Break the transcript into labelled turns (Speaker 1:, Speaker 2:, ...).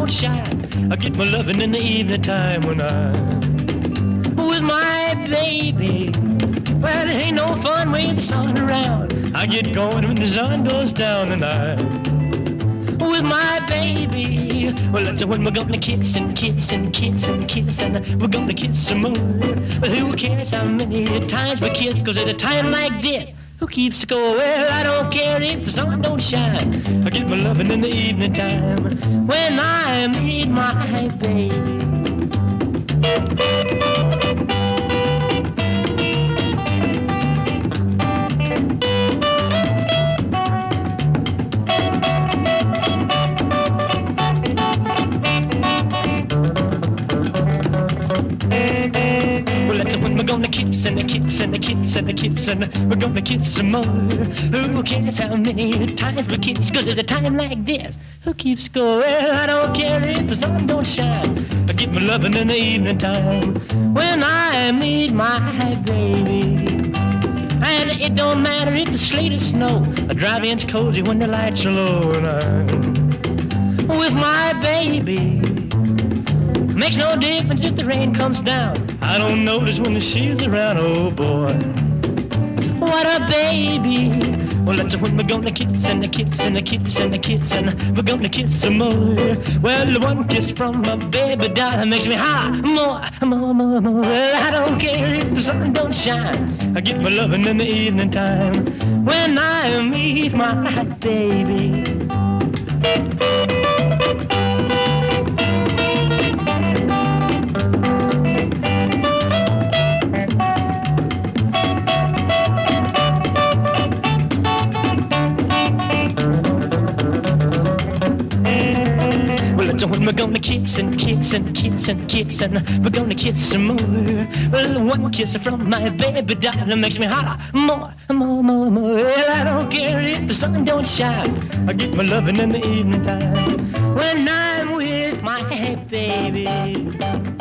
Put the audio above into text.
Speaker 1: don't shine. I get my loving in the evening time when I'm with my baby. Well, it ain't no fun with the sun around. I get going when the sun goes down, and I'm with my baby. Well, that's when we're gonna kiss and kiss and kiss and kiss, and we're gonna kiss some more. Well, who cares how many times we kiss? 'Cause at a time like this, who keeps score? Well, I don't care if the sun don't shine. I get my loving in the evening time when I meet my baby. We're gonna kiss and a kiss and a kiss and a kiss, and we're gonna kiss some more. Who cares how many times we kiss? 'Cause at a time like this, who keeps score? Well, I don't care if the sun don't shine. I get my loving in the evening time when I meet my baby. And it don't matter if it's sleet or snow. A drive-in's cozy when the lights are low, and I'm with my baby. Makes no difference if the rain comes down. I don't notice when she's around. Oh boy, what a baby. Well, that's when we're gonna kiss and a kiss and a kiss and a kiss, and we're gonna kiss some more. Well, one kiss from my baby doll makes me holler more, more, more, more. Well, I don't care if the sun don't shine. I get my loving in the evening time when I meet my baby. So when we're gonna kiss and kiss and kiss and kiss, and we're gonna kiss some more. Well, one kiss from my baby doll makes me holler more, more, more, more. Well, I don't care if the sun don't shine. I get my loving in the evening time when I'm with my baby.